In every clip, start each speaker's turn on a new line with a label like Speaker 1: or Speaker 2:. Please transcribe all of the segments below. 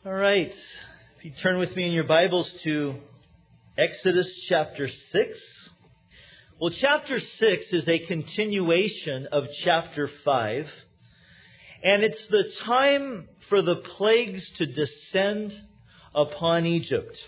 Speaker 1: All right. If you turn with me in your Bibles to Exodus chapter 6. Well, chapter 6 is a continuation of chapter 5. And it's the time for the plagues to descend upon Egypt.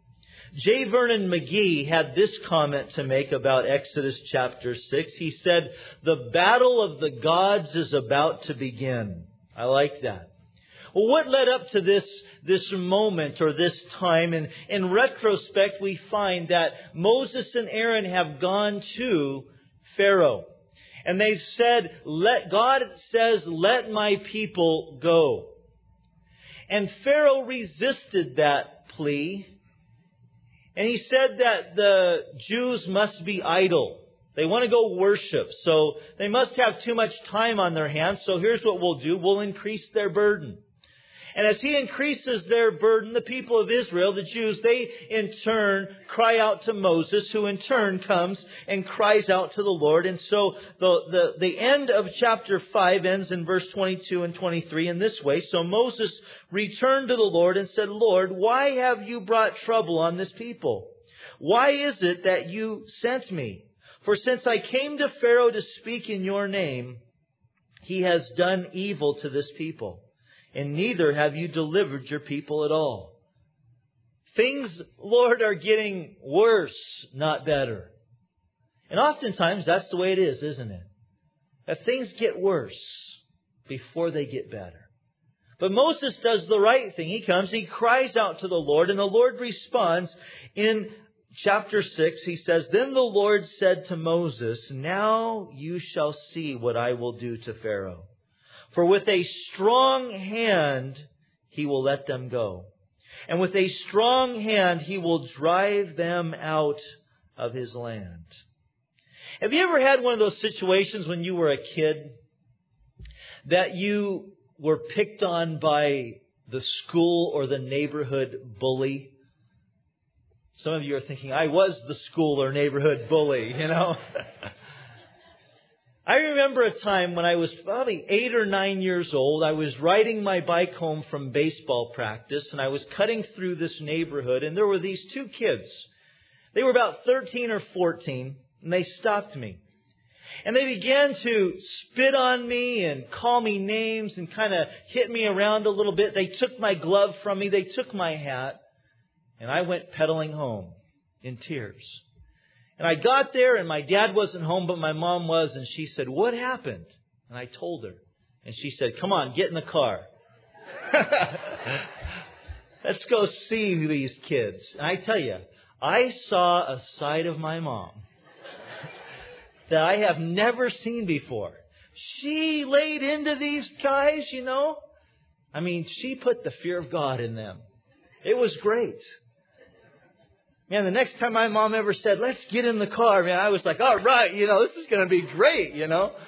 Speaker 1: J. Vernon McGee had this comment to make about Exodus chapter 6. He said, "The battle of the gods is about to begin." I like that. Well, what led up to this moment or this time? And in retrospect, we find that Moses and Aaron have gone to Pharaoh. And they've said, God says, "Let my people go." And Pharaoh resisted that plea. And he said that the Jews must be idle. They want to go worship. So they must have too much time on their hands. So here's what we'll do. We'll increase their burden. And as he increases their burden, the people of Israel, the Jews, they in turn cry out to Moses, who in turn comes and cries out to the Lord. And so the end of chapter 5 ends in verse 22 and 23 in this way. "So Moses returned to the Lord and said, 'Lord, why have you brought trouble on this people? Why is it that you sent me? For since I came to Pharaoh to speak in your name, he has done evil to this people. And neither have you delivered your people at all.'" Things, Lord, are getting worse, not better. And oftentimes that's the way it is, isn't it? That things get worse before they get better. But Moses does the right thing. He comes, he cries out to the Lord, and the Lord responds in chapter 6. He says, "Then the Lord said to Moses, 'Now you shall see what I will do to Pharaoh. For with a strong hand he will let them go. And with a strong hand he will drive them out of his land.'" Have you ever had one of those situations when you were a kid that you were picked on by the school or the neighborhood bully? Some of you are thinking, I was the school or neighborhood bully, you know. I remember a time when I was probably 8 or 9 years old. I was riding my bike home from baseball practice, and I was cutting through this neighborhood, and there were these two kids. They were about 13 or 14, and they stopped me. And they began to spit on me and call me names and kind of hit me around a little bit. They took my glove from me. They took my hat. And I went pedaling home in tears. And I got there, and my dad wasn't home, but my mom was. And she said, "What happened?" And I told her. And she said, "Come on, get in the car. Let's go see these kids." And I tell you, I saw a side of my mom that I have never seen before. She laid into these guys, you know. I mean, she put the fear of God in them. It was great. Man, the next time my mom ever said, "Let's get in the car," man, I was like, all right, this is going to be great,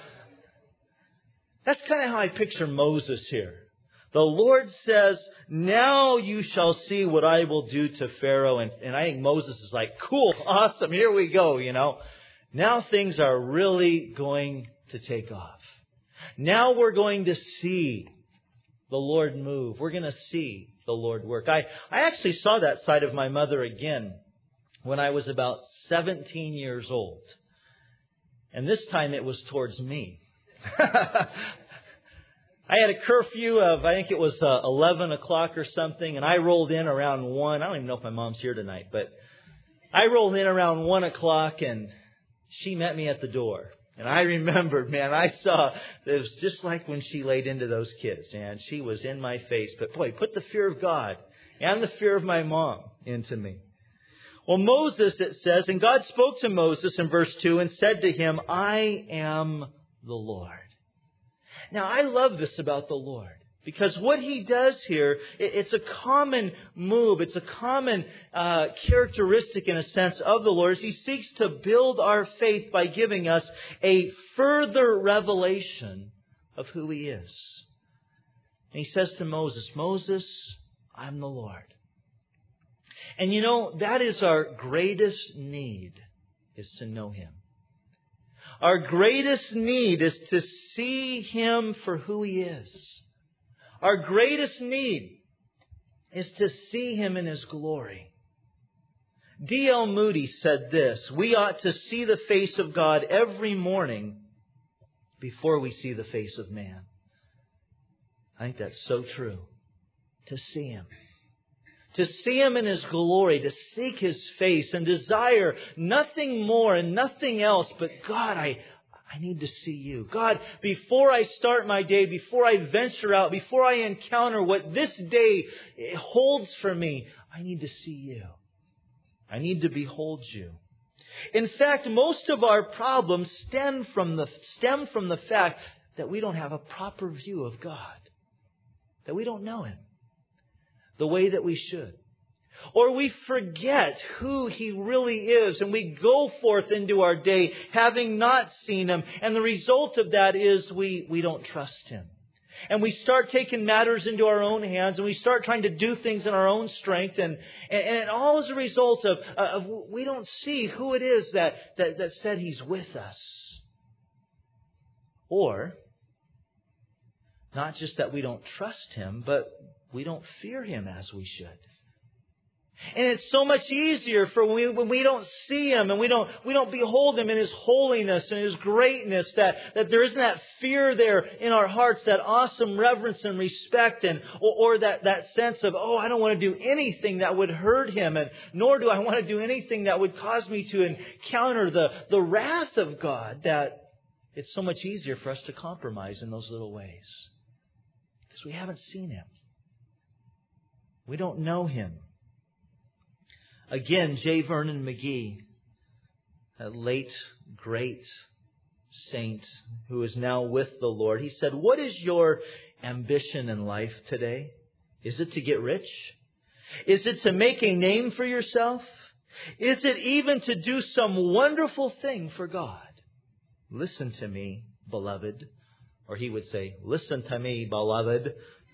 Speaker 1: That's kind of how I picture Moses here. The Lord says, "Now you shall see what I will do to Pharaoh." And I think Moses is like, cool, awesome, here we go, Now things are really going to take off. Now we're going to see the Lord move. We're going to see the Lord work. I actually saw that side of my mother again when I was about 17 years old. And this time it was towards me. I had a curfew of, I think it was 11 o'clock or something, and I rolled in around 1. I don't even know if my mom's here tonight, but I rolled in around 1 o'clock, and she met me at the door. And I remembered, man, I saw, it was just like when she laid into those kids, and she was in my face. But boy, put the fear of God and the fear of my mom into me. Well, Moses, it says, and God spoke to Moses in verse 2 and said to him, "I am the Lord." Now, I love this about the Lord, because what He does here, it's a common move. It's a common characteristic, in a sense, of the Lord. He seeks to build our faith by giving us a further revelation of who He is. And He says to Moses, "Moses, I'm the Lord." And that is our greatest need, is to know Him. Our greatest need is to see Him for who He is. Our greatest need is to see Him in His glory. D.L. Moody said this: we ought to see the face of God every morning before we see the face of man. I think that's so true. To see Him. To see Him in His glory, to seek His face and desire nothing more and nothing else but, God, I need to see You. God, before I start my day, before I venture out, before I encounter what this day holds for me, I need to see You. I need to behold You. In fact, most of our problems stem from the fact that we don't have a proper view of God. That we don't know Him the way that we should. Or we forget who He really is, and we go forth into our day having not seen Him. And the result of that is we don't trust Him. And we start taking matters into our own hands, and we start trying to do things in our own strength. And all as a result of we don't see who it is that said He's with us. Or, not just that we don't trust Him, but we don't fear Him as we should. And it's so much easier for when we don't see Him and we don't behold Him in His holiness and His greatness, that there isn't that fear there in our hearts, that awesome reverence and respect, or that sense of, I don't want to do anything that would hurt Him, and nor do I want to do anything that would cause me to encounter the wrath of God, that it's so much easier for us to compromise in those little ways. Because we haven't seen Him. We don't know Him. Again, J. Vernon McGee, a late, great saint who is now with the Lord, he said, "What is your ambition in life today? Is it to get rich? Is it to make a name for yourself? Is it even to do some wonderful thing for God? Listen to me, beloved." Or he would say, "Listen to me, beloved.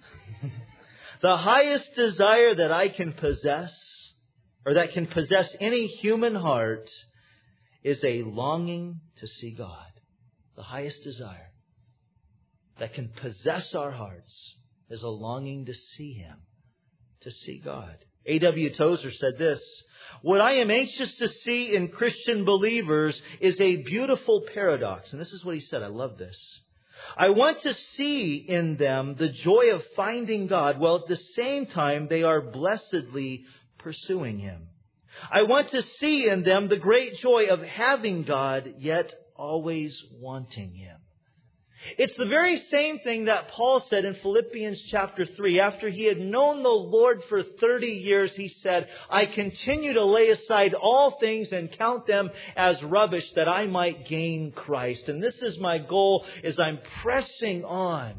Speaker 1: The highest desire that I can possess, or that can possess any human heart, is a longing to see God." The highest desire that can possess our hearts is a longing to see Him, to see God. A.W. Tozer said this: "What I am anxious to see in Christian believers is a beautiful paradox." And this is what he said. I love this. "I want to see in them the joy of finding God, while at the same time they are blessedly pursuing Him. I want to see in them the great joy of having God, yet always wanting Him." It's the very same thing that Paul said in Philippians chapter 3. After he had known the Lord for 30 years, he said, "I continue to lay aside all things and count them as rubbish, that I might gain Christ. And this is my goal, as I'm pressing on."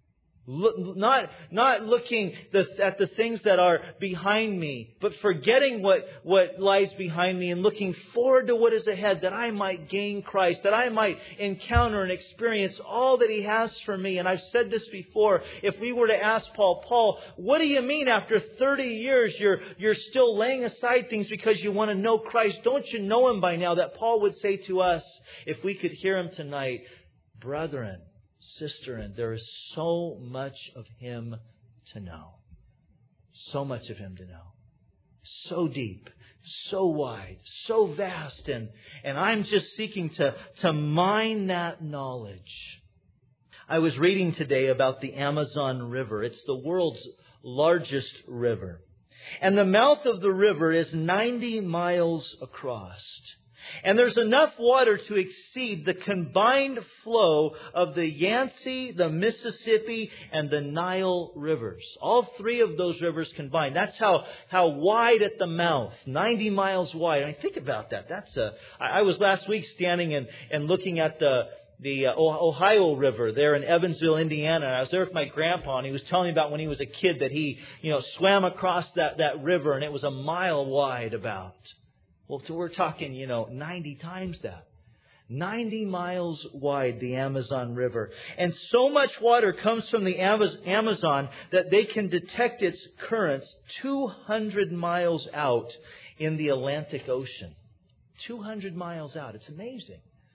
Speaker 1: Not looking at the things that are behind me, but forgetting what lies behind me and looking forward to what is ahead, that I might gain Christ, that I might encounter and experience all that He has for me. And I've said this before, if we were to ask Paul, what do you mean after 30 years you're still laying aside things because you want to know Christ? Don't you know Him by now? That Paul would say to us, if we could hear him tonight, "Brethren, sister, and there is so much of Him to know. So much of Him to know. So deep, so wide, so vast, and I'm just seeking to mine that knowledge." I was reading today about the Amazon River. It's the world's largest river. And the mouth of the river is 90 miles across. And there's enough water to exceed the combined flow of the Yangtze, the Mississippi, and the Nile rivers. All three of those rivers combined. That's how wide at the mouth. 90 miles wide. I mean, think about that. I was last week standing and looking at the Ohio River there in Evansville, Indiana. I was there with my grandpa, and he was telling me about when he was a kid that he, swam across that river, and it was a mile wide about. Well, so we're talking, 90 times that. 90 miles wide, the Amazon River. And so much water comes from the Amazon that they can detect its currents 200 miles out in the Atlantic Ocean. 200 miles out. It's amazing.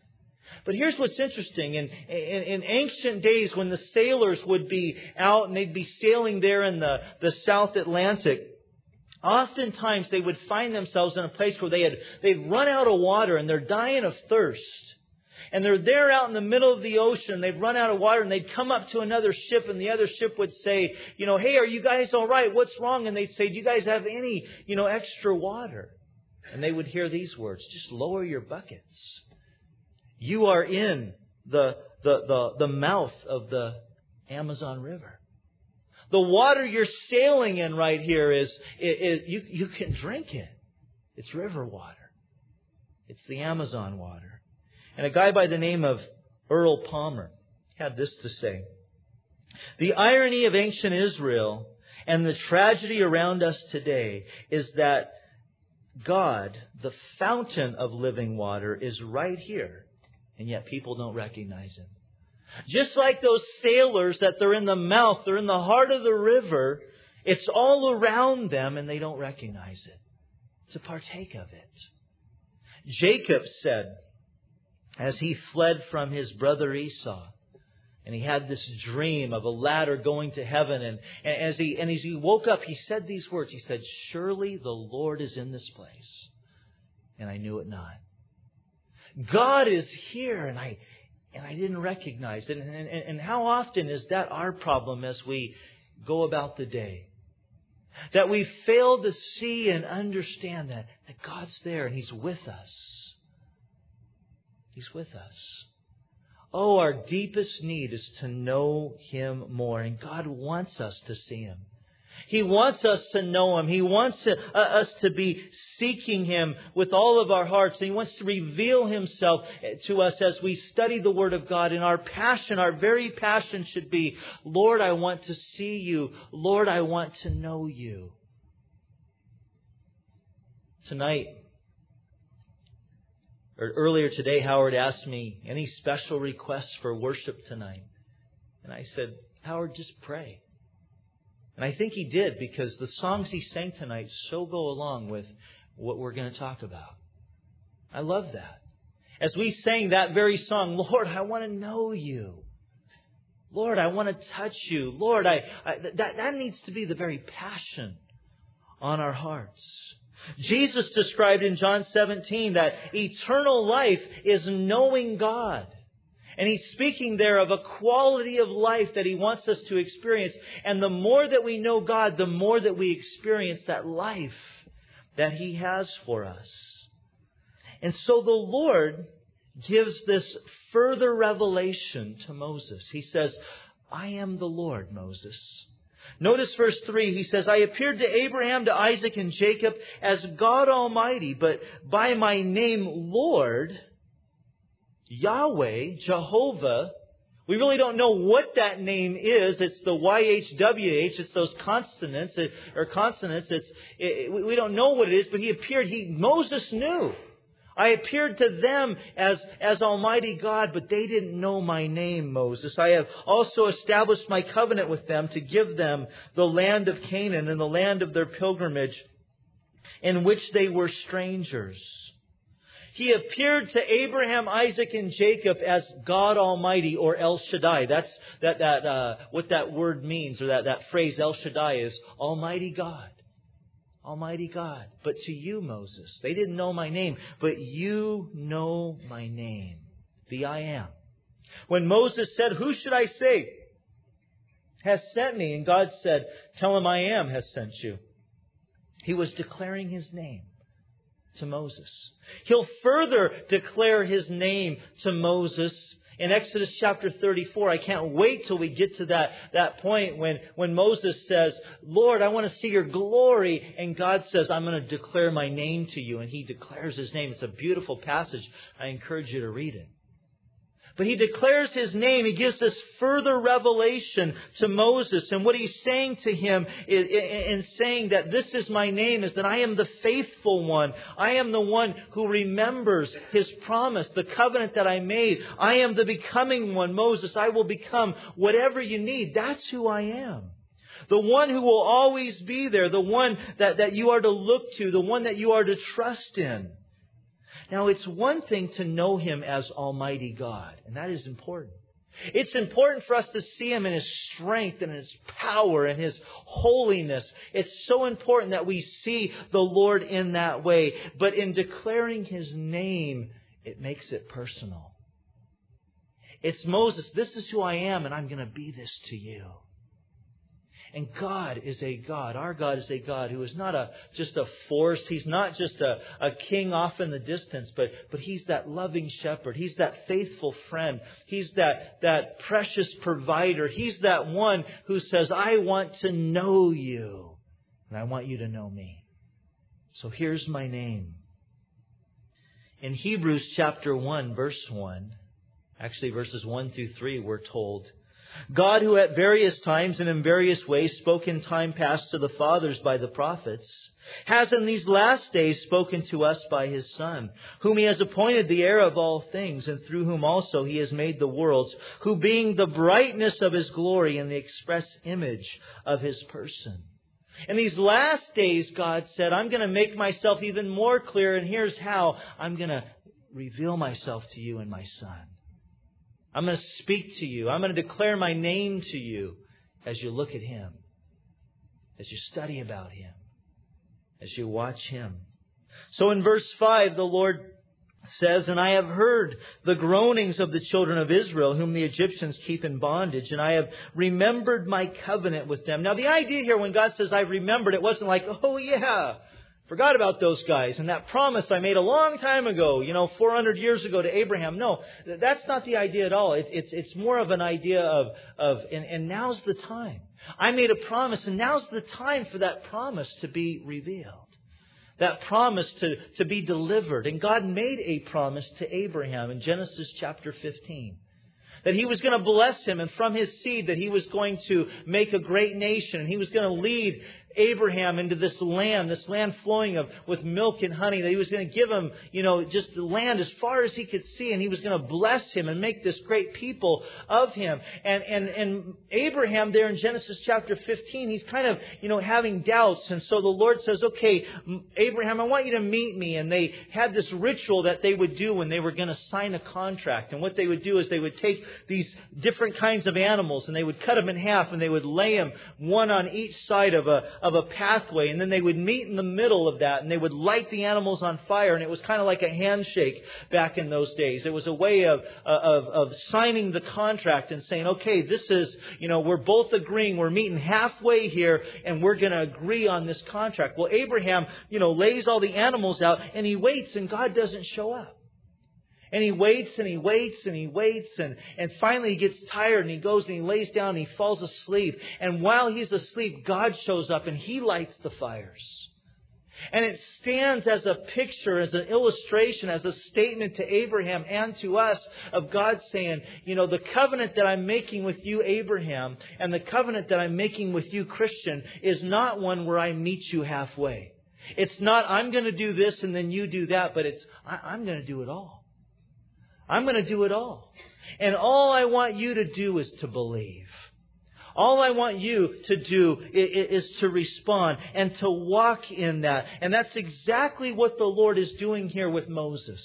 Speaker 1: But here's what's interesting. In ancient days, when the sailors would be out and they'd be sailing there in the South Atlantic, oftentimes they would find themselves in a place where they'd run out of water and they're dying of thirst. And they're there out in the middle of the ocean. They've run out of water, and they'd come up to another ship, and the other ship would say, hey, are you guys all right? What's wrong? And they'd say, do you guys have any, extra water? And they would hear these words, just lower your buckets. You are in the mouth of the Amazon River. The water you're sailing in right here you can drink it. It's river water. It's the Amazon water. And a guy by the name of Earl Palmer had this to say. The irony of ancient Israel and the tragedy around us today is that God, the fountain of living water, is right here. And yet people don't recognize Him. Just like those sailors that they're in the mouth, they're in the heart of the river. It's all around them and they don't recognize it. To partake of it. Jacob said, as he fled from his brother Esau, and he had this dream of a ladder going to heaven, and as he woke up, he said these words. He said, surely the Lord is in this place. And I knew it not. God is here, and I didn't recognize it. And how often is that our problem as we go about the day? That we fail to see and understand that God's there and He's with us. He's with us. Oh, our deepest need is to know Him more. And God wants us to see Him. He wants us to know Him. He wants us to be seeking Him with all of our hearts. And He wants to reveal Himself to us as we study the Word of God. And our passion, our very passion should be, Lord, I want to see You. Lord, I want to know You. Tonight, or earlier today, Howard asked me, any special requests for worship tonight? And I said, Howard, just pray. And I think he did, because the songs he sang tonight so go along with what we're going to talk about. I love that. As we sang that very song, Lord, I want to know You. Lord, I want to touch You. Lord, that needs to be the very passion on our hearts. Jesus described in John 17 that eternal life is knowing God. And He's speaking there of a quality of life that He wants us to experience. And the more that we know God, the more that we experience that life that He has for us. And so the Lord gives this further revelation to Moses. He says, I am the Lord, Moses. Notice verse 3, He says, I appeared to Abraham, to Isaac, and Jacob as God Almighty, but by my name, Lord, Yahweh, Jehovah, we really don't know what that name is. It's the YHWH. It's those consonants. We don't know what it is, but He appeared. Moses knew. I appeared to them as Almighty God, but they didn't know my name, Moses. I have also established my covenant with them to give them the land of Canaan and the land of their pilgrimage, in which they were strangers. He appeared to Abraham, Isaac, and Jacob as God Almighty, or El Shaddai. That's what that word means, or that phrase El Shaddai is Almighty God. Almighty God. But to you, Moses, they didn't know my name, but you know my name, the I Am. When Moses said, who should I say has sent me? And God said, tell him I Am has sent you. He was declaring His name to Moses. He'll further declare His name to Moses in Exodus chapter 34. I can't wait till we get to that point when Moses says, Lord, I want to see Your glory. And God says, I'm going to declare my name to you. And He declares His name. It's a beautiful passage. I encourage you to read it. But He declares His name. He gives this further revelation to Moses. And what He's saying to him in saying that this is my name is that I am the faithful one. I am the one who remembers His promise, the covenant that I made. I am the becoming one. Moses, I will become whatever you need. That's who I am. The one who will always be there. The one that you are to look to. The one that you are to trust in. Now, it's one thing to know Him as Almighty God, and that is important. It's important for us to see Him in His strength and His power and His holiness. It's so important that we see the Lord in that way. But in declaring His name, it makes it personal. It's Moses, this is who I am, and I'm going to be this to you. And God is a God. Our God is a God who is not just a force. He's not just a king off in the distance, but He's that loving shepherd. He's that faithful friend. He's that precious provider. He's that one who says, I want to know you, and I want you to know me. So here's my name. In Hebrews chapter 1, verse 1, actually verses 1 through 3, we're told, God, who at various times and in various ways spoke in time past to the fathers by the prophets, has in these last days spoken to us by His Son, whom He has appointed the heir of all things, and through whom also He has made the worlds, who being the brightness of His glory and the express image of His person. In these last days, God said, I'm going to make myself even more clear, and here's how. I'm going to reveal myself to you in my Son. I'm going to speak to you. I'm going to declare my name to you as you look at Him, as you study about Him, as you watch Him. So in verse 5, the Lord says, and I have heard the groanings of the children of Israel, whom the Egyptians keep in bondage, and I have remembered my covenant with them. Now the idea here, when God says I've remembered, it wasn't like, oh yeah, forgot about those guys and that promise I made a long time ago, 400 years ago to Abraham. No, that's not the idea at all. It's more of an idea of and now's the time. I made a promise, and now's the time for that promise to be revealed. That promise to be delivered. And God made a promise to Abraham in Genesis chapter 15. That He was going to bless him, and from his seed that He was going to make a great nation. And He was going to lead Abraham into this land flowing with milk and honey. That He was going to give him, just the land as far as he could see. And He was going to bless him and make this great people of him. And Abraham there in Genesis chapter 15, he's kind of, having doubts. And so the Lord says, okay, Abraham, I want you to meet me. And they had this ritual that they would do when they were going to sign a contract. And what they would do is they would take these different kinds of animals, and they would cut them in half, and they would lay them one on each side of a pathway, and then they would meet in the middle of that, and they would light the animals on fire, and it was kind of like a handshake back in those days. It was a way of signing the contract and saying, okay, this is, we're both agreeing, we're meeting halfway here, and we're going to agree on this contract. Well, Abraham, lays all the animals out, and he waits, and God doesn't show up. And he waits and he waits and he waits. And finally he gets tired and he goes and he lays down and he falls asleep. And while he's asleep, God shows up and He lights the fires. And it stands as a picture, as an illustration, as a statement to Abraham and to us of God saying, the covenant that I'm making with you, Abraham, and the covenant that I'm making with you, Christian, is not one where I meet you halfway. It's not, I'm going to do this and then you do that, but it's, I'm going to do it all. I'm going to do it all. And all I want you to do is to believe. All I want you to do is to respond and to walk in that. And that's exactly what the Lord is doing here with Moses.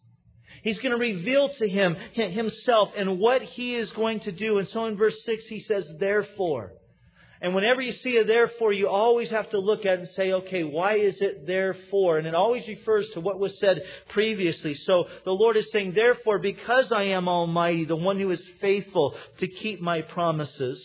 Speaker 1: He's going to reveal to him Himself and what He is going to do. And so in verse 6 He says, therefore. And whenever you see a therefore, you always have to look at it and say, okay, why is it therefore? And it always refers to what was said previously. So the Lord is saying, therefore, because I am Almighty, the one who is faithful to keep my promises,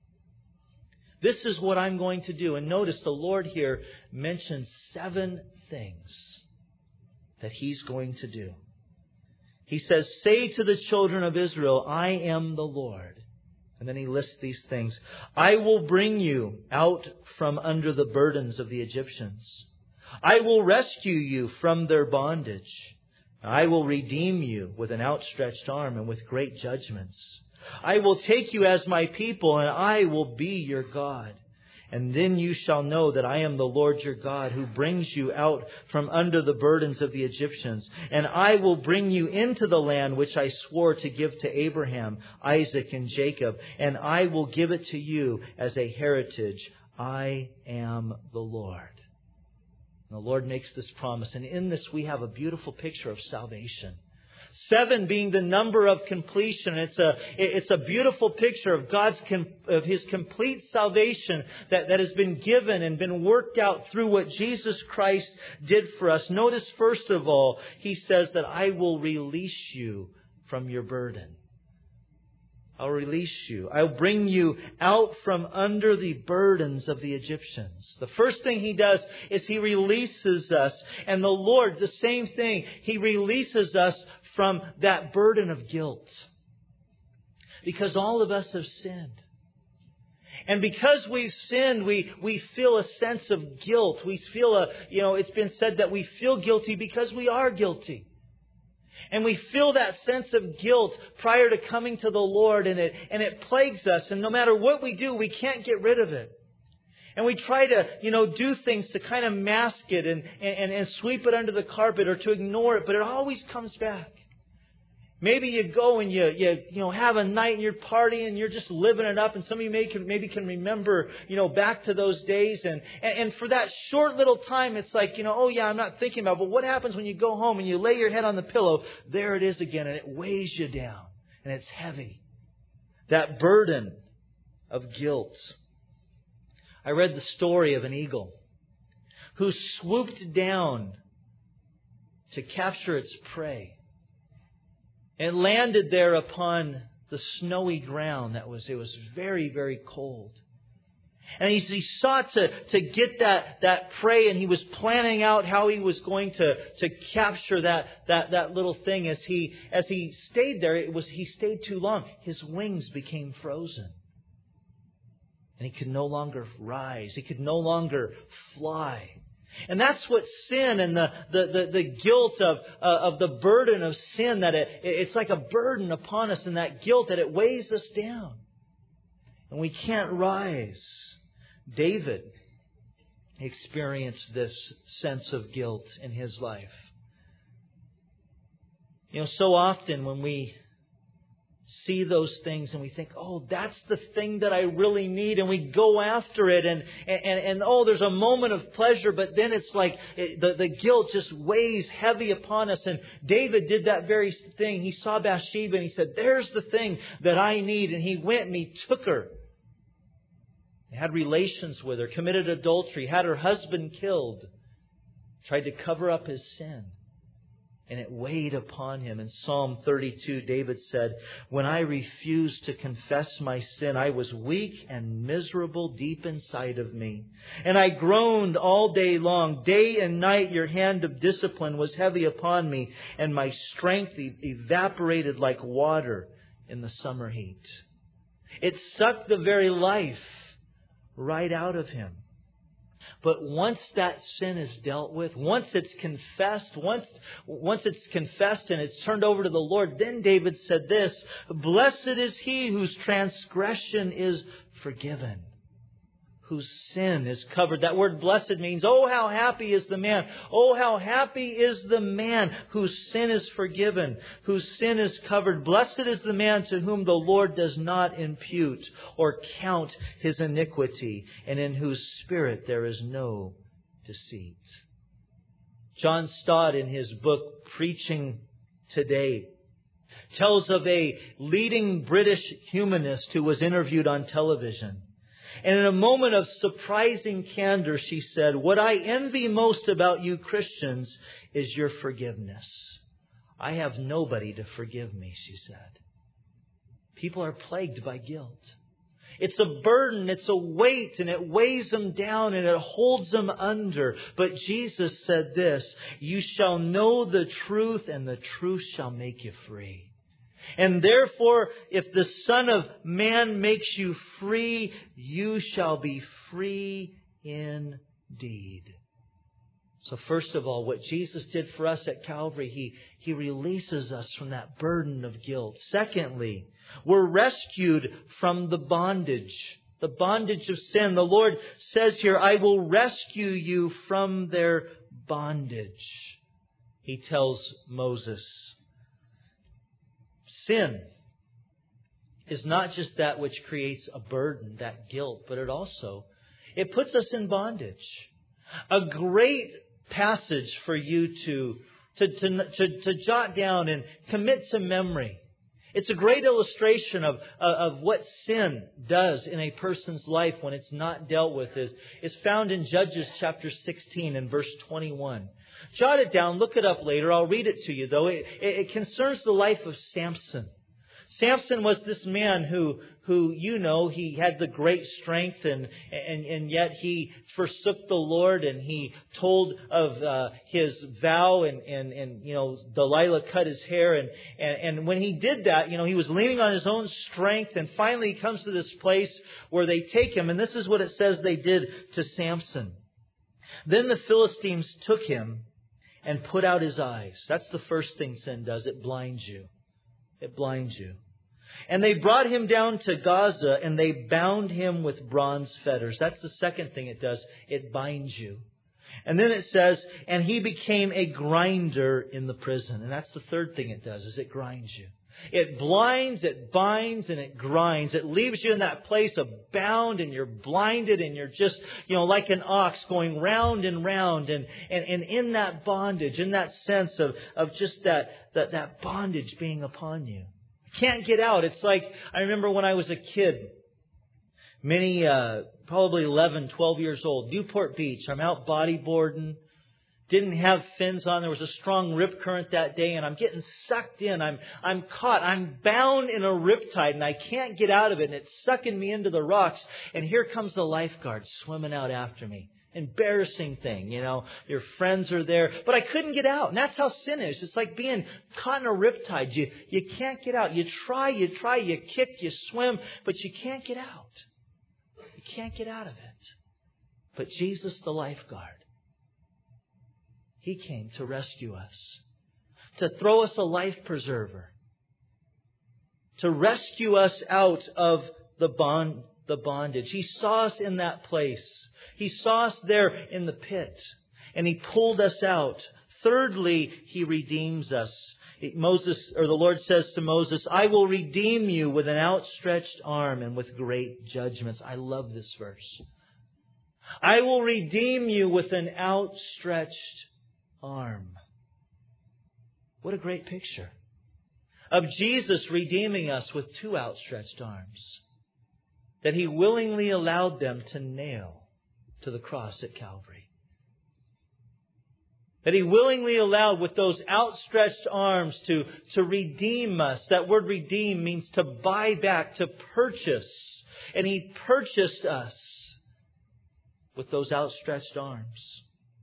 Speaker 1: this is what I'm going to do. And notice the Lord here mentions 7 things that He's going to do. He says, say to the children of Israel, I am the Lord. And then He lists these things. I will bring you out from under the burdens of the Egyptians. I will rescue you from their bondage. I will redeem you with an outstretched arm and with great judgments. I will take you as my people, and I will be your God. And then you shall know that I am the Lord your God, who brings you out from under the burdens of the Egyptians. And I will bring you into the land which I swore to give to Abraham, Isaac, and Jacob. And I will give it to you as a heritage. I am the Lord. And the Lord makes this promise. And in this we have a beautiful picture of salvation. 7 being the number of completion. It's a beautiful picture of of His complete salvation that has been given and been worked out through what Jesus Christ did for us. Notice first of all, He says that I will release you from your burden. I'll release you. I'll bring you out from under the burdens of the Egyptians. The first thing He does is He releases us. And the Lord, the same thing. He releases us from that burden of guilt. Because all of us have sinned. And because we've sinned, we feel a sense of guilt. We feel it's been said that we feel guilty because we are guilty. And we feel that sense of guilt prior to coming to the Lord, and it plagues us. And no matter what we do, we can't get rid of it. And we try to, do things to kind of mask it and sweep it under the carpet or to ignore it, but it always comes back. Maybe you go and you have a night and you're partying and you're just living it up, and some of you maybe can remember, back to those days, and for that short little time it's like, oh yeah, I'm not thinking about it. But what happens when you go home and you lay your head on the pillow? There it is again, and it weighs you down, and it's heavy. That burden of guilt. I read the story of an eagle who swooped down to capture its prey. It landed there upon the snowy ground. It was very, very cold. And he sought to get that prey, and he was planning out how he was going to capture that little thing. As he stayed there, he stayed too long. His wings became frozen. And he could no longer rise. He could no longer fly. And that's what sin and the guilt of the burden of sin, that it's like a burden upon us, and that guilt that it weighs us down. And we can't rise. David experienced this sense of guilt in his life. So often when we see those things and we think, oh, that's the thing that I really need, and we go after it, and there's a moment of pleasure, but then it's like the guilt just weighs heavy upon us. And David did that very thing. He saw Bathsheba and he said, there's the thing that I need. And he went and he took her. He had relations with her, committed adultery, had her husband killed, tried to cover up his sin. And it weighed upon him. In Psalm 32, David said, when I refused to confess my sin, I was weak and miserable deep inside of me. And I groaned all day long. Day and night your hand of discipline was heavy upon me, and my strength evaporated like water in the summer heat. It sucked the very life right out of him. But once that sin is dealt with, once it's confessed, once it's confessed and it's turned over to the Lord, then David said this, blessed is he whose transgression is forgiven, whose sin is covered. That word blessed means, oh, how happy is the man. Oh, how happy is the man whose sin is forgiven, whose sin is covered. Blessed is the man to whom the Lord does not impute or count his iniquity, and in whose spirit there is no deceit. John Stott, in his book Preaching Today, tells of a leading British humanist who was interviewed on television. And in a moment of surprising candor, she said, what I envy most about you Christians is your forgiveness. I have nobody to forgive me, she said. People are plagued by guilt. It's a burden, it's a weight, and it weighs them down and it holds them under. But Jesus said this, you shall know the truth, and the truth shall make you free. And therefore, if the Son of Man makes you free, you shall be free indeed. So first of all, what Jesus did for us at Calvary, He releases us from that burden of guilt. Secondly, we're rescued from the bondage of sin. The Lord says here, I will rescue you from their bondage. He tells Moses. Sin is not just that which creates a burden, that guilt, but it puts us in bondage. A great passage for you to jot down and commit to memory. It's a great illustration of what sin does in a person's life when it's not dealt with. It's found in Judges chapter 16 and verse 21. Jot it down, look it up later. I'll read it to you, though. It concerns the life of Samson. Samson was this man who he had the great strength and yet he forsook the Lord, and he told of his vow and Delilah cut his hair, and when he did that, he was leaning on his own strength, and finally he comes to this place where they take him, and this is what it says they did to Samson. Then the Philistines took him and put out his eyes. That's the first thing sin does. It blinds you. It blinds you. And they brought him down to Gaza, and they bound him with bronze fetters. That's the second thing it does. It binds you. And then it says, and he became a grinder in the prison. And that's the third thing it does, is it grinds you. It blinds, it binds, and it grinds. It leaves you in that place of bound, and you're blinded, and you're just, like an ox going round and round. And in that bondage, in that sense of just that bondage being upon you. Can't get out. It's like, I remember when I was a kid, probably 11, 12 years old, Newport Beach. I'm out bodyboarding. Didn't have fins on. There was a strong rip current that day, and I'm getting sucked in. I'm caught. I'm bound in a riptide, and I can't get out of it, and it's sucking me into the rocks. And here comes the lifeguard swimming out after me. Embarrassing thing, your friends are there, but I couldn't get out. And that's how sin is. It's like being caught in a riptide. You can't get out. You try, you kick, you swim, but you can't get out. You can't get out of it. But Jesus, the lifeguard, He came to rescue us, to throw us a life preserver, to rescue us out of the bondage. He saw us in that place. He saw us there in the pit, and He pulled us out. Thirdly, He redeems us. The Lord says to Moses, I will redeem you with an outstretched arm and with great judgments. I love this verse. I will redeem you with an outstretched arm. What a great picture of Jesus redeeming us with two outstretched arms that He willingly allowed them to nail to the cross at Calvary. That He willingly allowed with those outstretched arms to redeem us. That word redeem means to buy back, to purchase. And He purchased us with those outstretched arms.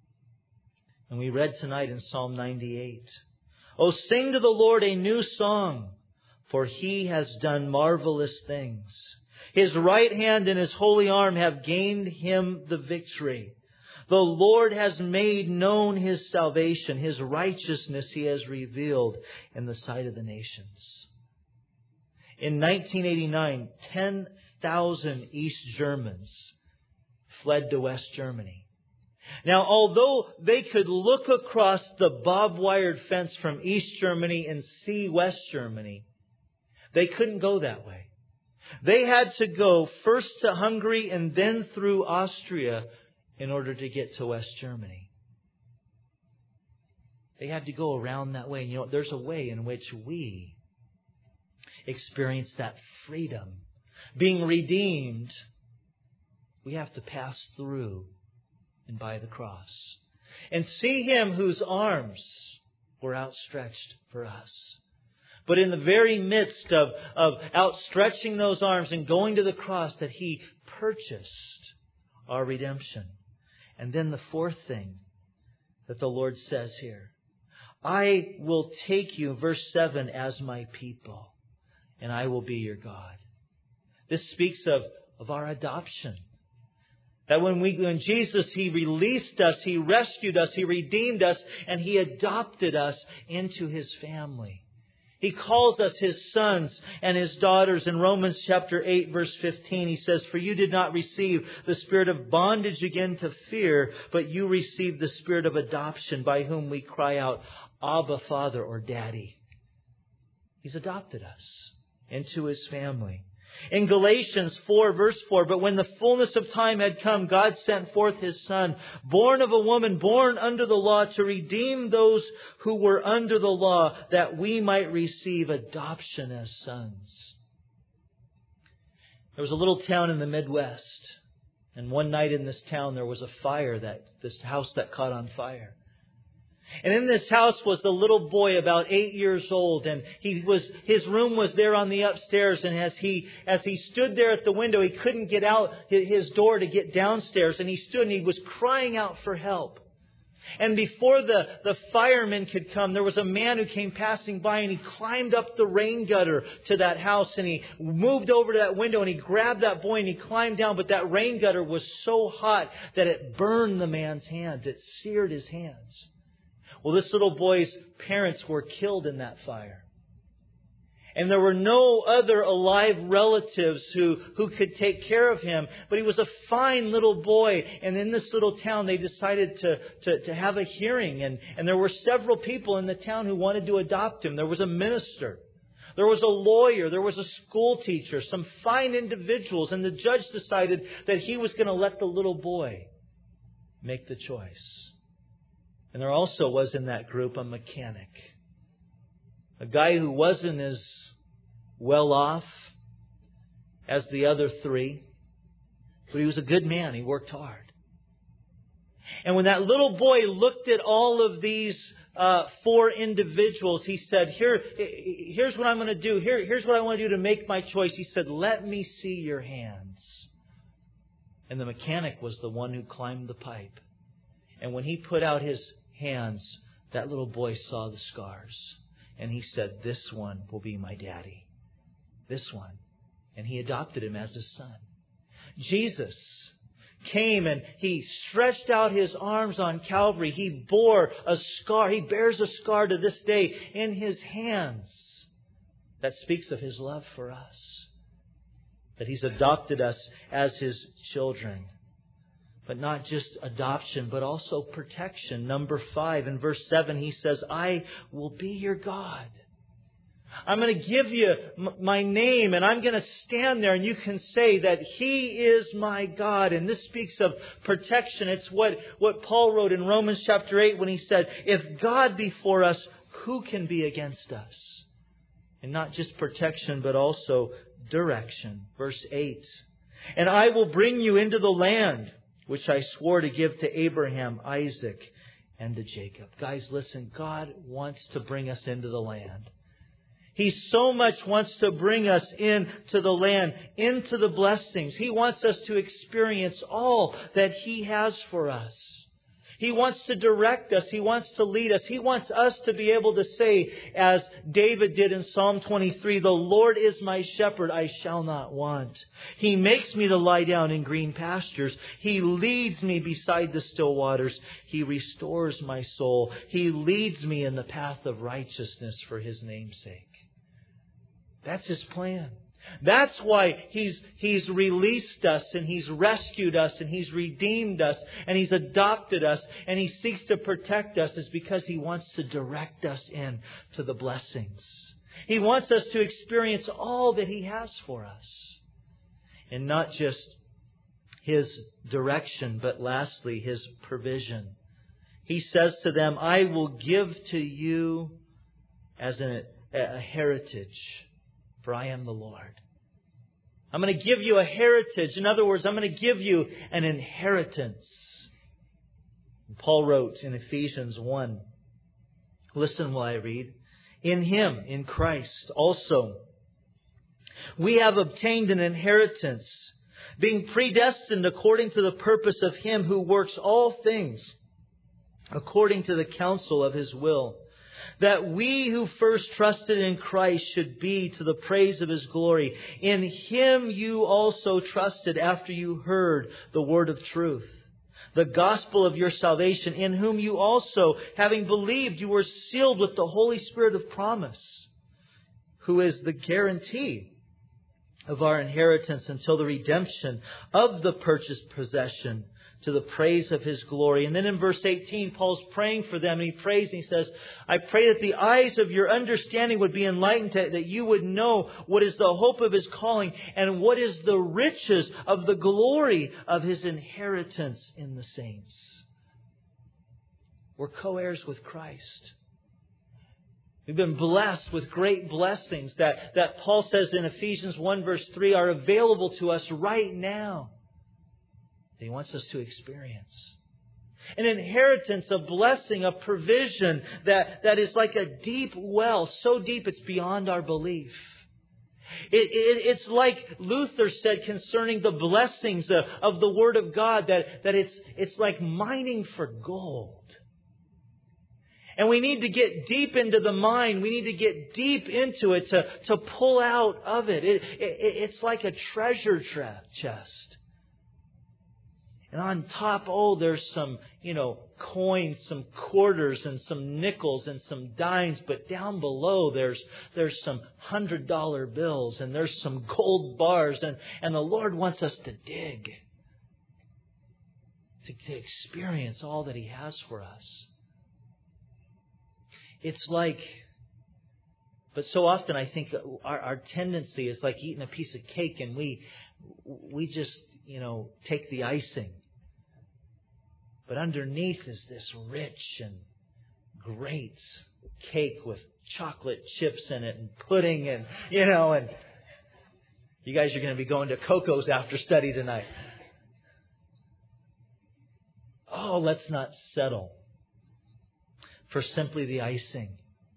Speaker 1: And we read tonight in Psalm 98, Oh, sing to the Lord a new song, for He has done marvelous things. His right hand and His holy arm have gained Him the victory. The Lord has made known His salvation. His righteousness He has revealed in the sight of the nations. In 1989, 10,000 East Germans fled to West Germany. Now, although they could look across the barbed-wired fence from East Germany and see West Germany, they couldn't go that way. They had to go first to Hungary and then through Austria in order to get to West Germany. They had to go around that way. And there's a way in which we experience that freedom. Being redeemed, we have to pass through and by the cross. And see Him whose arms were outstretched for us. But in the very midst of outstretching those arms and going to the cross, that He purchased our redemption. And then the fourth thing that the Lord says here, I will take you, verse 7, as my people, and I will be your God. This speaks of our adoption. That when Jesus, He released us, He rescued us, He redeemed us, and He adopted us into His family. He calls us His sons and His daughters. In Romans chapter 8, verse 15, He says, For you did not receive the spirit of bondage again to fear, but you received the spirit of adoption, by whom we cry out, Abba, Father, or Daddy. He's adopted us into His family. In Galatians 4, verse 4, but when the fullness of time had come, God sent forth His Son, born of a woman, born under the law, to redeem those who were under the law, that we might receive adoption as sons. There was a little town in the Midwest, and one night in this town there was a fire, this house that caught on fire. And in this house was the little boy, about 8 years old, and his room was there on the upstairs. And as he stood there at the window, he couldn't get out his door to get downstairs, and he stood and he was crying out for help. And before the firemen could come, there was a man who came passing by, and he climbed up the rain gutter to that house, and he moved over to that window, and he grabbed that boy and he climbed down. But that rain gutter was so hot that it burned the man's hands. It seared his hands. Well, this little boy's parents were killed in that fire. And there were no other alive relatives who could take care of him. But he was a fine little boy. And in this little town, they decided to have a hearing. And there were several people in the town who wanted to adopt him. There was a minister. There was a lawyer. There was a school teacher. Some fine individuals. And the judge decided that he was going to let the little boy make the choice. And there also was in that group a mechanic. A guy who wasn't as well off as the other three. But he was a good man. He worked hard. And when that little boy looked at all of these 4 individuals, he said, here's what I'm going to do. Here's what I want to do to make my choice. He said, let me see your hands. And the mechanic was the one who climbed the pipe. And when he put out his hands, that little boy saw the scars. And he said, this one will be my daddy. This one. And he adopted him as his son. Jesus came and He stretched out His arms on Calvary. He bore a scar. He bears a scar to this day in His hands that speaks of His love for us. That He's adopted us as His children. But not just adoption, but also protection. Number 5, in verse 7, He says, I will be your God. I'm going to give you my name, and I'm going to stand there, and you can say that He is my God. And this speaks of protection. It's what Paul wrote in Romans chapter 8 when he said, if God be for us, who can be against us? And not just protection, but also direction. Verse 8, and I will bring you into the land which I swore to give to Abraham, Isaac, and to Jacob. Guys, listen, God wants to bring us into the land. He so much wants to bring us into the land, into the blessings. He wants us to experience all that He has for us. He wants to direct us. He wants to lead us. He wants us to be able to say, as David did in Psalm 23, the Lord is my shepherd, I shall not want. He makes me to lie down in green pastures. He leads me beside the still waters. He restores my soul. He leads me in the path of righteousness for His name's sake. That's His plan. That's why He's released us and He's rescued us and He's redeemed us and He's adopted us and He seeks to protect us, is because He wants to direct us in to the blessings. He wants us to experience all that He has for us. And not just His direction, but lastly, His provision. He says to them, I will give to you as a heritage. For I am the Lord. I'm going to give you a heritage. In other words, I'm going to give you an inheritance. And Paul wrote in Ephesians 1. Listen while I read. In Him, in Christ, also, we have obtained an inheritance, being predestined according to the purpose of Him who works all things according to the counsel of His will, that we who first trusted in Christ should be to the praise of His glory. In Him you also trusted after you heard the word of truth, the gospel of your salvation, in whom you also, having believed, you were sealed with the Holy Spirit of promise, who is the guarantee of our inheritance until the redemption of the purchased possession, to the praise of His glory. And then in verse 18, Paul's praying for them, and he prays and he says, I pray that the eyes of your understanding would be enlightened, that you would know what is the hope of His calling and what is the riches of the glory of His inheritance in the saints. We're co-heirs with Christ. We've been blessed with great blessings that Paul says in Ephesians 1 verse 3 are available to us right now. He wants us to experience. An inheritance, a blessing, a provision that is like a deep well, so deep it's beyond our belief. It's like Luther said concerning the blessings of the Word of God, that it's like mining for gold. And we need to get deep into the mine. We need to get deep into it to pull out of it. It's like a treasure chest. And on top, there's some, coins, some quarters and some nickels and some dimes. But down below, there's some $100 bills and there's some gold bars. And the Lord wants us to dig, to experience all that He has for us. It's like, but so often I think our tendency is like eating a piece of cake and we just, take the icing. But underneath is this rich and great cake with chocolate chips in it and pudding and, and you guys are going to be going to Coco's after study tonight. Oh, let's not settle for simply the icing.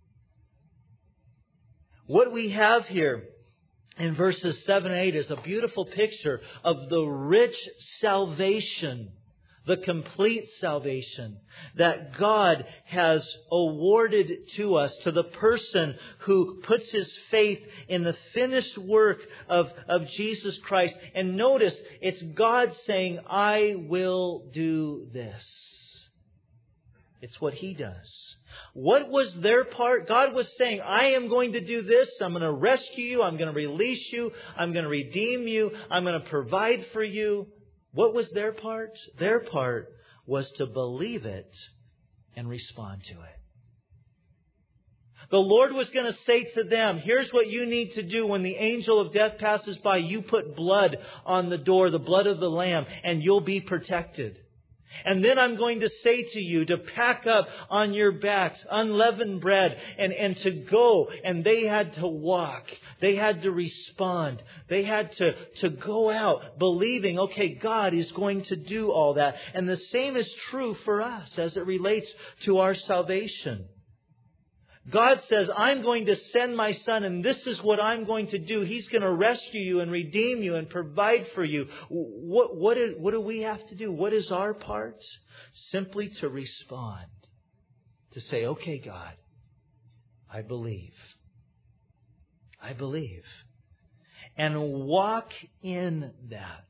Speaker 1: What we have here in verses 7 and 8 is a beautiful picture of the rich salvation, the complete salvation that God has awarded to us, to the person who puts his faith in the finished work of Jesus Christ. And notice, it's God saying, I will do this. It's what He does. What was their part? God was saying, I am going to do this. I'm going to rescue you. I'm going to release you. I'm going to redeem you. I'm going to provide for you. What was their part? Their part was to believe it and respond to it. The Lord was going to say to them, here's what you need to do when the angel of death passes by. You put blood on the door, the blood of the Lamb, and you'll be protected. And then I'm going to say to you to pack up on your backs unleavened bread and to go. And they had to walk. They had to respond. They had to go out believing, okay, God is going to do all that. And the same is true for us as it relates to our salvation. God says, I'm going to send my Son and this is what I'm going to do. He's going to rescue you and redeem you and provide for you. What do we have to do? What is our part? Simply to respond. To say, okay, God, I believe. I believe. And walk in that.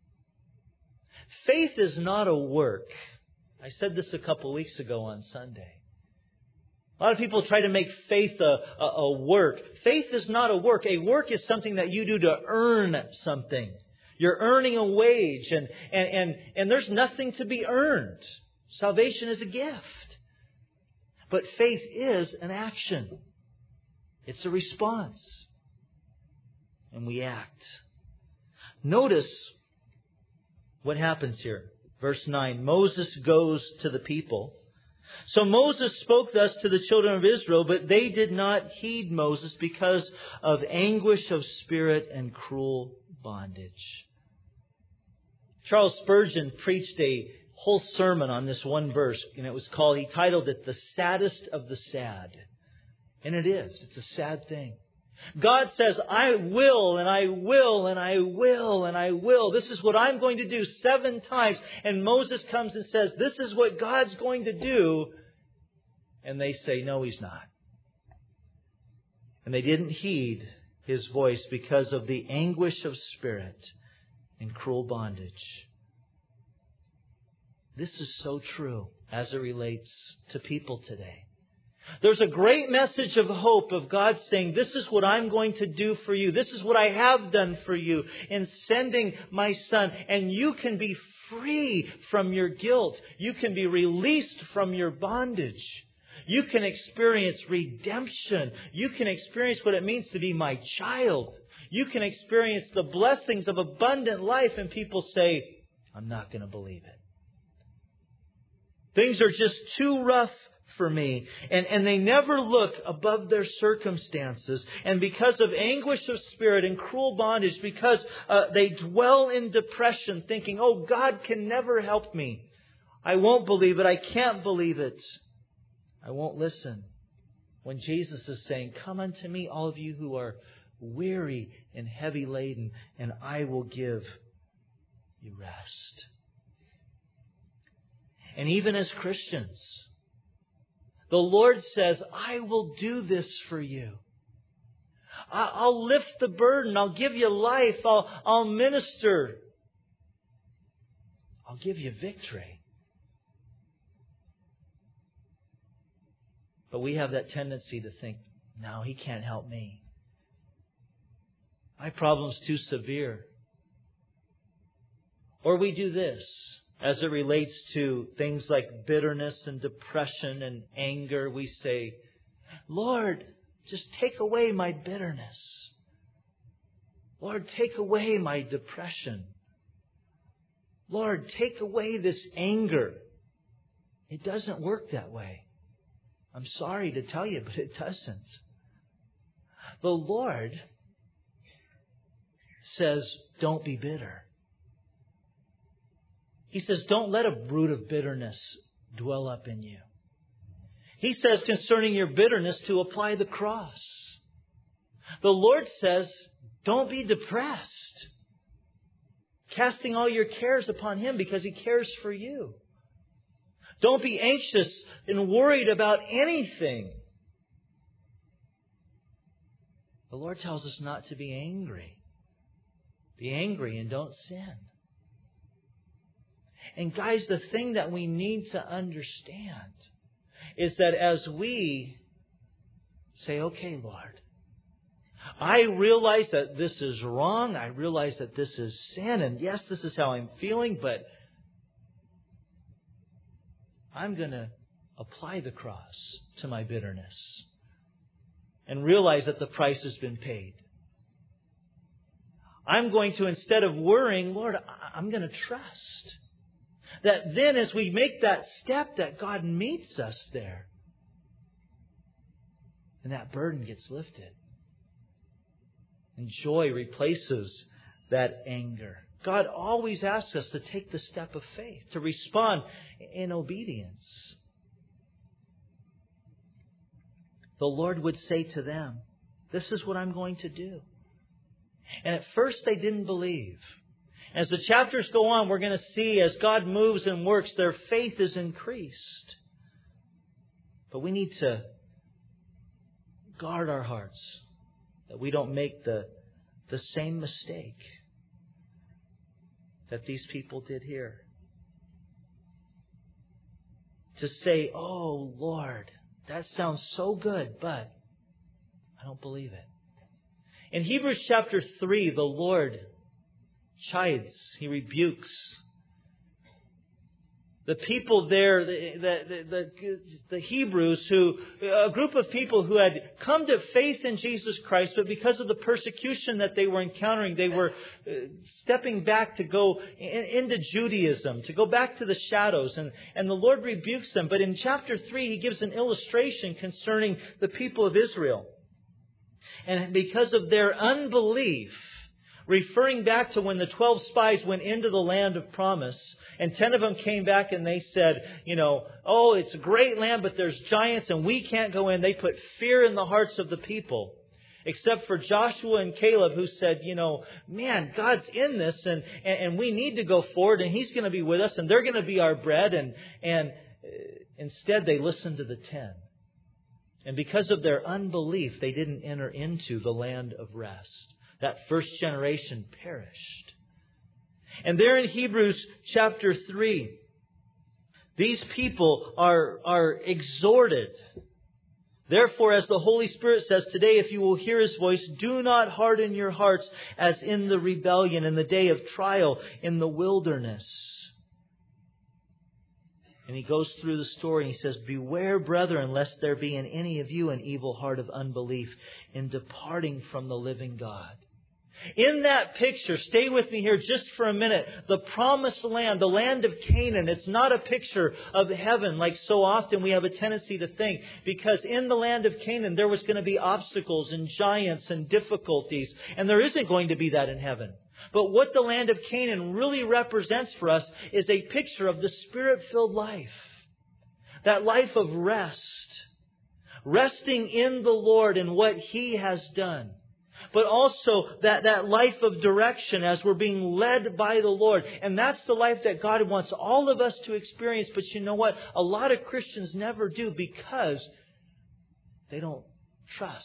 Speaker 1: Faith is not a work. I said this a couple of weeks ago on Sunday. A lot of people try to make faith a work. Faith is not a work. A work is something that you do to earn something. You're earning a wage and there's nothing to be earned. Salvation is a gift. But faith is an action. It's a response. And we act. Notice what happens here. Verse 9, Moses goes to the people. So Moses spoke thus to the children of Israel, but they did not heed Moses because of anguish of spirit and cruel bondage. Charles Spurgeon preached a whole sermon on this one verse, and he titled it, The Saddest of the Sad. And it is. It's a sad thing. God says, I will, and I will, and I will, and I will. This is what I'm going to do 7 times. And Moses comes and says, this is what God's going to do. And they say, no, He's not. And they didn't heed His voice because of the anguish of spirit and cruel bondage. This is so true as it relates to people today. There's a great message of hope of God saying, this is what I'm going to do for you. This is what I have done for you in sending my Son. And you can be free from your guilt. You can be released from your bondage. You can experience redemption. You can experience what it means to be my child. You can experience the blessings of abundant life. And people say, I'm not going to believe it. Things are just too rough for me. And they never look above their circumstances. And because of anguish of spirit and cruel bondage, because they dwell in depression thinking, oh, God can never help me. I won't believe it. I can't believe it. I won't listen. When Jesus is saying, come unto me, all of you who are weary and heavy laden, and I will give you rest. And even as Christians, the Lord says, I will do this for you. I'll lift the burden. I'll give you life. I'll minister. I'll give you victory. But we have that tendency to think, no, He can't help me. My problem's too severe. Or we do this as it relates to things like bitterness and depression and anger. We say, Lord, just take away my bitterness. Lord, take away my depression. Lord, take away this anger. It doesn't work that way. I'm sorry to tell you, but it doesn't. The Lord says, don't be bitter. He says, don't let a root of bitterness dwell up in you. He says concerning your bitterness to apply the cross. The Lord says, don't be depressed. Casting all your cares upon Him because He cares for you. Don't be anxious and worried about anything. The Lord tells us not to be angry. Be angry and don't sin. And guys, the thing that we need to understand is that as we say, okay, Lord, I realize that this is wrong. I realize that this is sin. And yes, this is how I'm feeling, but I'm going to apply the cross to my bitterness and realize that the price has been paid. I'm going to, instead of worrying, Lord, I'm going to trust. That then as we make that step, that God meets us there. And that burden gets lifted. And joy replaces that anger. God always asks us to take the step of faith, to respond in obedience. The Lord would say to them, this is what I'm going to do. And at first they didn't believe. As the chapters go on, we're going to see as God moves and works, their faith is increased. But we need to guard our hearts that we don't make the same mistake that these people did here. To say, oh Lord, that sounds so good, but I don't believe it. In Hebrews chapter 3, the Lord chides, He rebukes the people there, the Hebrews, a group of people who had come to faith in Jesus Christ, but because of the persecution that they were encountering, they were stepping back to go into Judaism, to go back to the shadows, and the Lord rebukes them. But in chapter 3, He gives an illustration concerning the people of Israel. And because of their unbelief, referring back to when the 12 spies went into the land of promise, and 10 of them came back and they said, oh, it's a great land, but there's giants and we can't go in. They put fear in the hearts of the people. Except for Joshua and Caleb, who said, man, God's in this and we need to go forward and He's going to be with us and they're going to be our bread. And instead they listened to the 10. And because of their unbelief, they didn't enter into the land of rest. That first generation perished. And there in Hebrews chapter 3, these people are exhorted Therefore, as the Holy Spirit says today, if you will hear His voice, do not harden your hearts as in the rebellion, in the day of trial, in the wilderness. And He goes through the story and He says, beware, brethren, lest there be in any of you an evil heart of unbelief in departing from the living God. In that picture, stay with me here just for a minute, the promised land, the land of Canaan, it's not a picture of heaven like so often we have a tendency to think. Because in the land of Canaan, there was going to be obstacles and giants and difficulties. And there isn't going to be that in heaven. But what the land of Canaan really represents for us is a picture of the Spirit-filled life. That life of rest. Resting in the Lord and what He has done. But also that life of direction as we're being led by the Lord. And that's the life that God wants all of us to experience. But you know what? A lot of Christians never do because they don't trust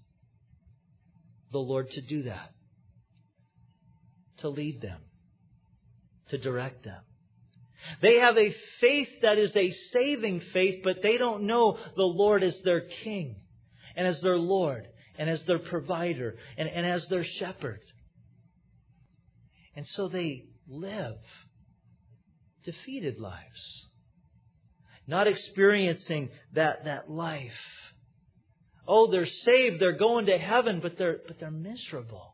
Speaker 1: the Lord to do that. To lead them. To direct them. They have a faith that is a saving faith, but they don't know the Lord as their King and as their Lord. And as their provider, and as their shepherd. And so they live defeated lives. Not experiencing that life. Oh, they're saved, they're going to heaven, but they're miserable.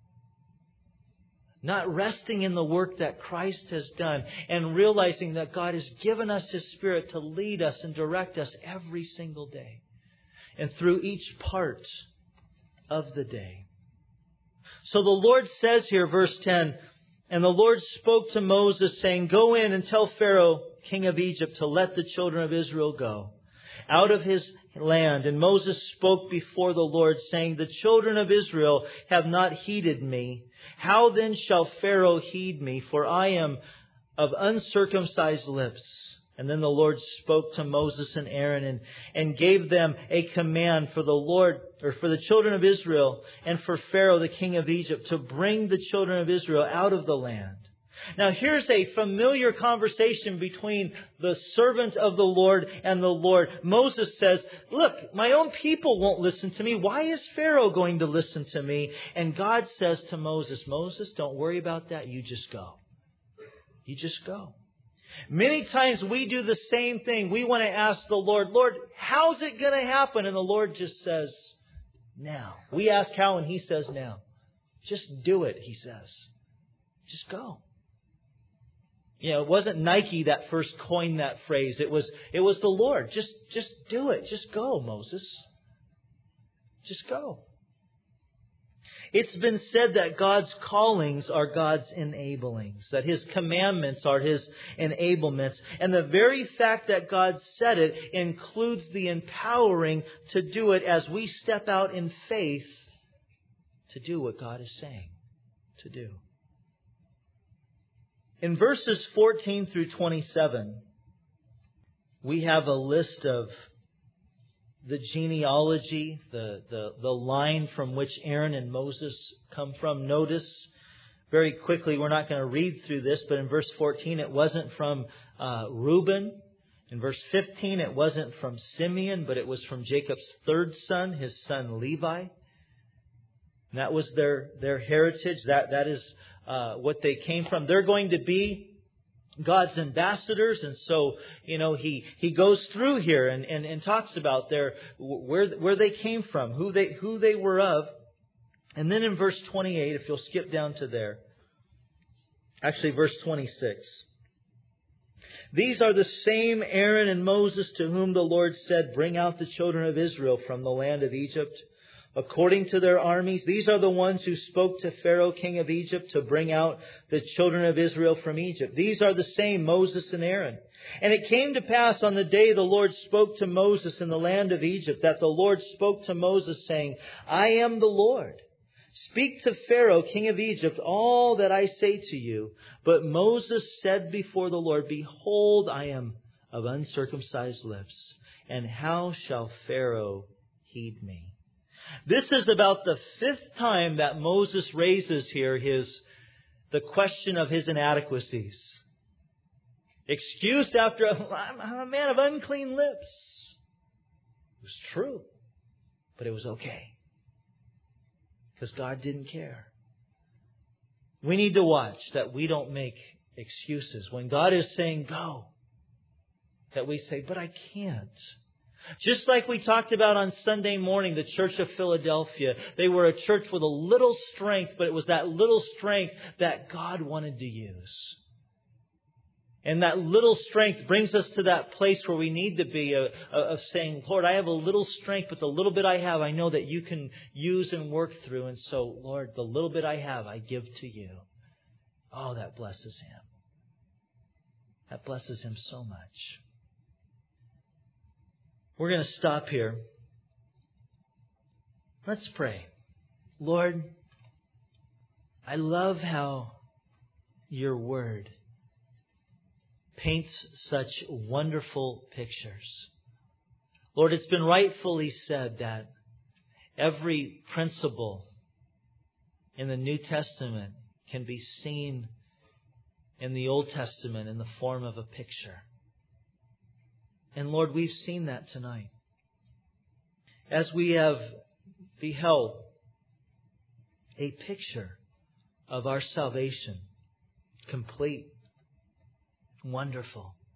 Speaker 1: Not resting in the work that Christ has done, and realizing that God has given us His Spirit to lead us and direct us every single day. And through each part of the day. So the Lord says here, verse 10, and the Lord spoke to Moses, saying, go in and tell Pharaoh, king of Egypt, to let the children of Israel go out of his land. And Moses spoke before the Lord, saying, the children of Israel have not heeded me. How then shall Pharaoh heed me? For I am of uncircumcised lips. And then the Lord spoke to Moses and Aaron and gave them a command for the Lord, or for the children of Israel and for Pharaoh, the king of Egypt, to bring the children of Israel out of the land. Now here's a familiar conversation between the servant of the Lord and the Lord. Moses says, look, my own people won't listen to me. Why is Pharaoh going to listen to me? And God says to Moses, Moses, don't worry about that. You just go. You just go. Many times we do the same thing. We want to ask the Lord, Lord, how's it going to happen? And the Lord just says, now. We ask how and He says now. Just do it, He says. Just go. You know, it wasn't Nike that first coined that phrase. It was the Lord. Just do it. Just go, Moses. Just go. It's been said that God's callings are God's enablings, that His commandments are His enablements. And the very fact that God said it includes the empowering to do it as we step out in faith to do what God is saying to do. In verses 14 through 27, we have a list of the genealogy, the line from which Aaron and Moses come from. Notice very quickly, we're not going to read through this, but in verse 14 it wasn't from Reuben. In verse 15 it wasn't from Simeon, but it was from Jacob's third son, his son Levi. And that was their heritage. That is what they came from. They're going to be God's ambassadors, and so, you know, he goes through here and talks about where they came from, who they were of. And then in verse 28, if you'll skip down to there, actually verse 26. These are the same Aaron and Moses to whom the Lord said, bring out the children of Israel from the land of Egypt, according to their armies. These are the ones who spoke to Pharaoh, king of Egypt, to bring out the children of Israel from Egypt. These are the same Moses and Aaron. And it came to pass on the day the Lord spoke to Moses in the land of Egypt, that the Lord spoke to Moses, saying, I am the Lord. Speak to Pharaoh, king of Egypt, all that I say to you. But Moses said before the Lord, behold, I am of uncircumcised lips, and how shall Pharaoh heed me? This is about the fifth time that Moses raises here the question of his inadequacies. Excuse after, I'm a man of unclean lips. It was true. But it was okay. Because God didn't care. We need to watch that we don't make excuses. When God is saying, go, that we say, but I can't. Just like we talked about on Sunday morning, the Church of Philadelphia. They were a church with a little strength, but it was that little strength that God wanted to use. And that little strength brings us to that place where we need to be of saying, Lord, I have a little strength, but the little bit I have, I know that you can use and work through. And so, Lord, the little bit I have, I give to you. Oh, that blesses Him. That blesses Him so much. We're going to stop here. Let's pray. Lord, I love how your Word paints such wonderful pictures. Lord, it's been rightfully said that every principle in the New Testament can be seen in the Old Testament in the form of a picture. And Lord, we've seen that tonight. As we have beheld a picture of our salvation, complete, wonderful,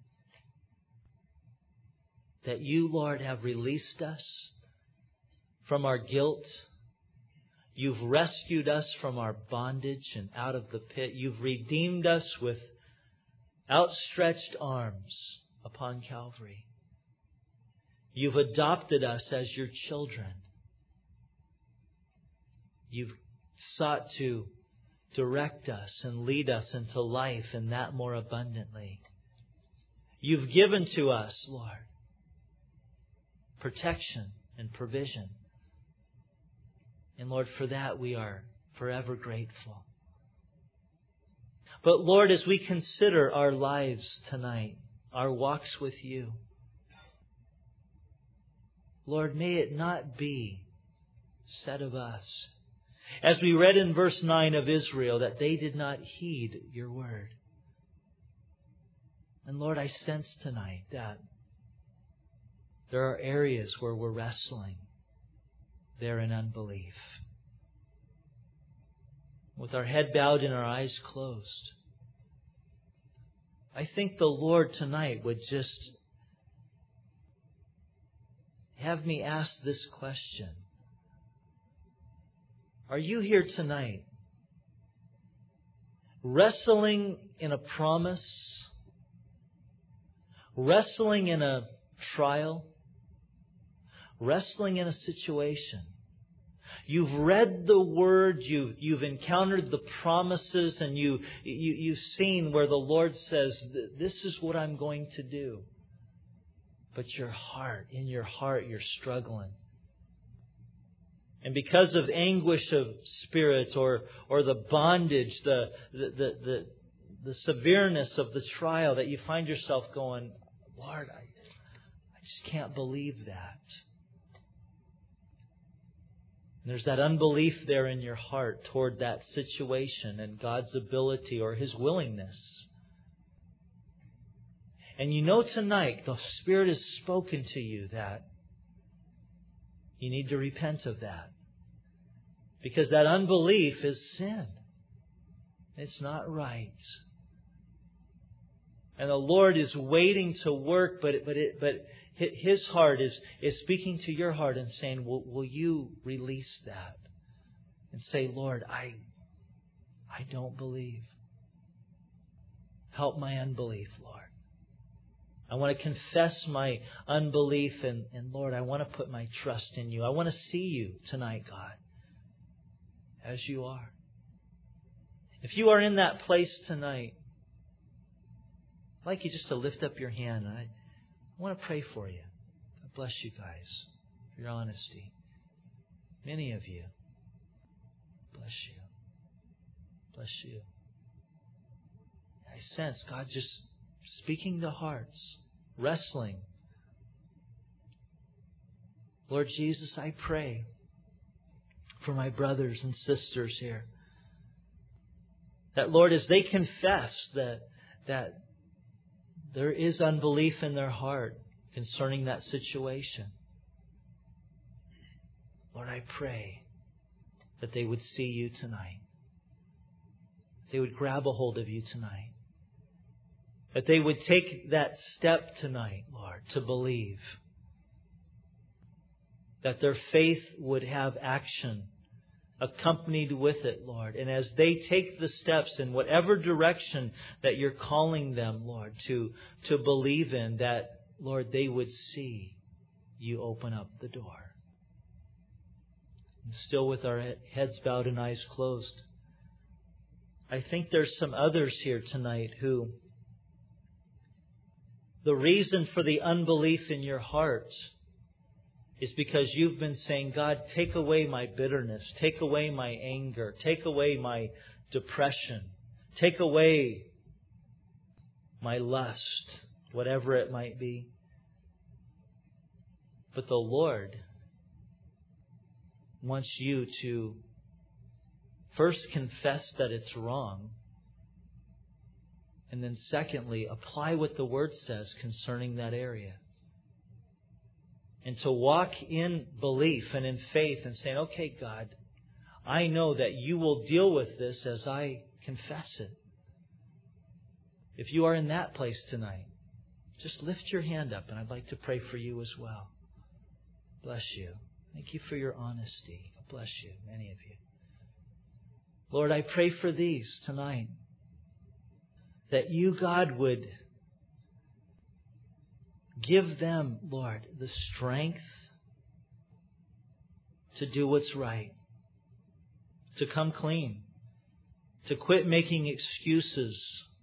Speaker 1: that you, Lord, have released us from our guilt. You've rescued us from our bondage and out of the pit. You've redeemed us with outstretched arms upon Calvary. You've adopted us as your children. You've sought to direct us and lead us into life, and that more abundantly. You've given to us, Lord, protection and provision. And Lord, for that we are forever grateful. But Lord, as we consider our lives tonight, our walks with you, Lord, may it not be said of us, as we read in verse 9 of Israel, that they did not heed your word. And Lord, I sense tonight that there are areas where we're wrestling there in unbelief. With our head bowed and our eyes closed, I think the Lord tonight would just have me ask this question. Are you here tonight wrestling in a promise, wrestling in a trial, wrestling in a situation? You've read the Word, you've encountered the promises, and you've seen where the Lord says, this is what I'm going to do. But in your heart, you're struggling. And because of anguish of spirit or the bondage, the severeness of the trial, that you find yourself going, Lord, I just can't believe that. And there's that unbelief there in your heart toward that situation and God's ability or His willingness. And you know tonight the Spirit has spoken to you that you need to repent of that. Because that unbelief is sin. It's not right. And the Lord is waiting to work, but His heart is speaking to your heart and saying, will you release that? And say, Lord, I don't believe. Help my unbelief, Lord. I want to confess my unbelief, and Lord, I want to put my trust in you. I want to see you tonight, God, as you are. If you are in that place tonight, I'd like you just to lift up your hand. I want to pray for you. God bless you guys for your honesty. Many of you. Bless you. Bless you. I sense God just speaking to hearts, wrestling. Lord Jesus, I pray for my brothers and sisters here, that, Lord, as they confess that there is unbelief in their heart concerning that situation, Lord, I pray that they would see You tonight. They would grab a hold of You tonight. That they would take that step tonight, Lord, to believe. That their faith would have action accompanied with it, Lord. And as they take the steps in whatever direction that You're calling them, Lord, to believe in, that, Lord, they would see You open up the door. And still with our heads bowed and eyes closed, I think there's some others here tonight who the reason for the unbelief in your heart is because you've been saying, God, take away my bitterness, take away my anger, take away my depression, take away my lust, whatever it might be. But the Lord wants you to first confess that it's wrong, and then secondly, apply what the Word says concerning that area. And to walk in belief and in faith and saying, okay, God, I know that You will deal with this as I confess it. If you are in that place tonight, just lift your hand up, and I'd like to pray for you as well. Bless you. Thank you for your honesty. Bless you, many of you. Lord, I pray for these tonight, that You, God, would give them, Lord, the strength to do what's right, to come clean, to quit making excuses,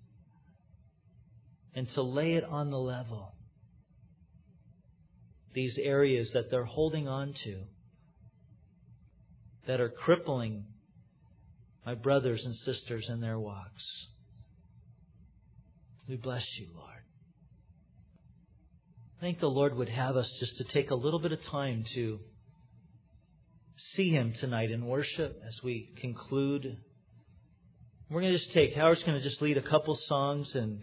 Speaker 1: and to lay it on the level. These areas that they're holding on to, that are crippling my brothers and sisters in their walks. We bless You, Lord. I think the Lord would have us just to take a little bit of time to see Him tonight in worship as we conclude. We're going to just Howard's going to just lead a couple songs and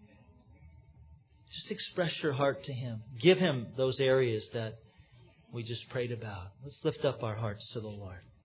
Speaker 1: just express your heart to Him. Give Him those areas that we just prayed about. Let's lift up our hearts to the Lord.